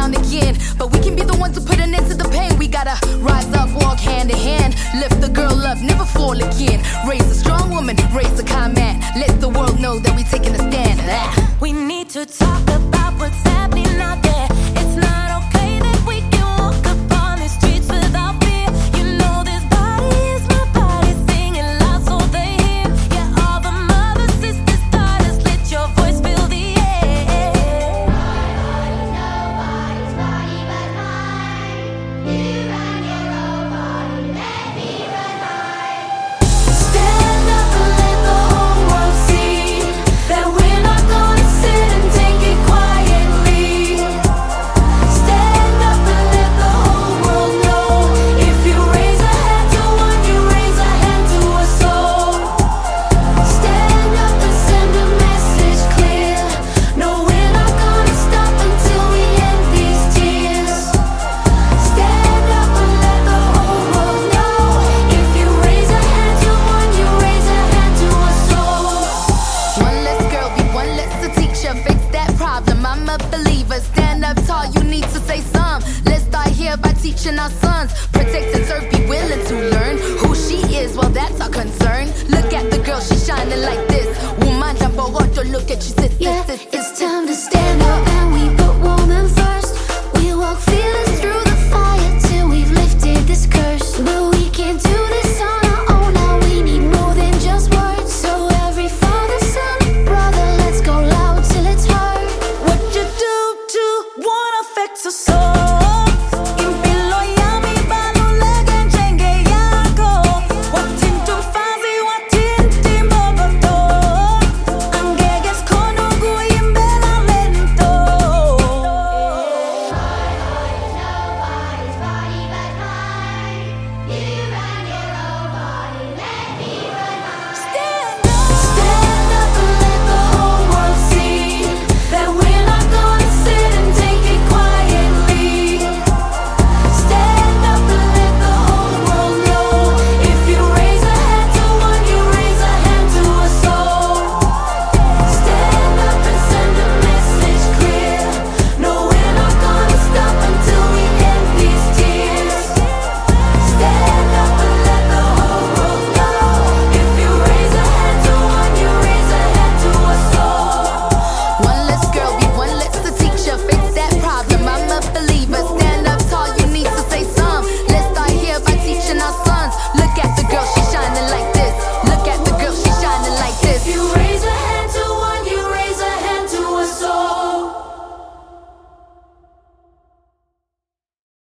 down again. But we can be the ones to put an end to the pain. We gotta rise up, walk hand in hand. Lift the girl up, never fall again. Raise a strong woman, raise a kind man. Let the world know that we taking a stand. We need to talk about what's